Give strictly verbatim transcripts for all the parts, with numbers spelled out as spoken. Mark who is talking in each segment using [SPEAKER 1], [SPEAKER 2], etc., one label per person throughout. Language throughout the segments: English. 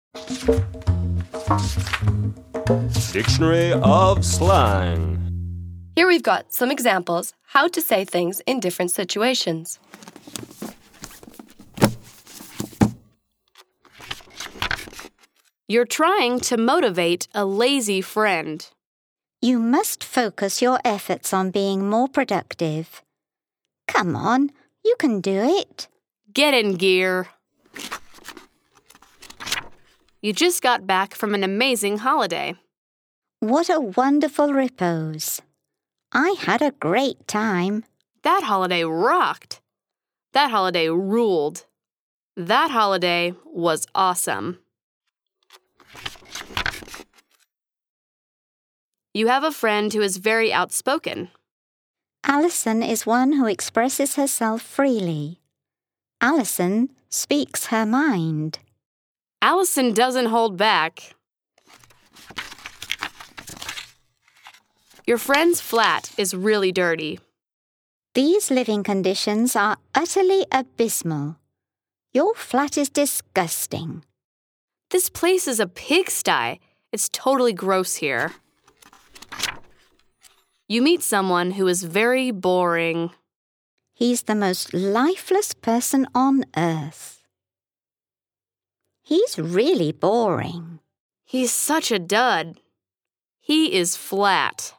[SPEAKER 1] Dictionary of Slang.
[SPEAKER 2] Here we've got some examples how to say things in different situations.
[SPEAKER 3] You're trying to motivate a lazy friend.
[SPEAKER 4] You must focus your efforts on being more productive. Come on, you can do it.
[SPEAKER 3] Get in gear. You just got back from an amazing holiday.
[SPEAKER 4] What a wonderful repose. I had a great time.
[SPEAKER 3] That holiday rocked. That holiday ruled. That holiday was awesome. You have a friend who is very outspoken.
[SPEAKER 4] Alison is one who expresses herself freely. Alison speaks her mind.
[SPEAKER 3] Alison doesn't hold back. Your friend's flat is really dirty.
[SPEAKER 4] These living conditions are utterly abysmal. Your flat is disgusting.
[SPEAKER 3] This place is a pigsty. It's totally gross here. You meet someone who is very boring.
[SPEAKER 4] He's the most lifeless person on earth. He's really boring.
[SPEAKER 3] He's such a dud. He is flat.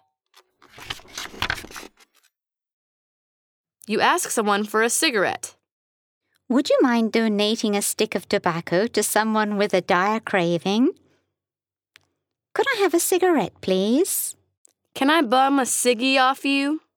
[SPEAKER 3] You ask someone for a cigarette.
[SPEAKER 4] Would you mind donating a stick of tobacco to someone with a dire craving? Could I have a cigarette, please?
[SPEAKER 3] Can I bum a ciggy off you?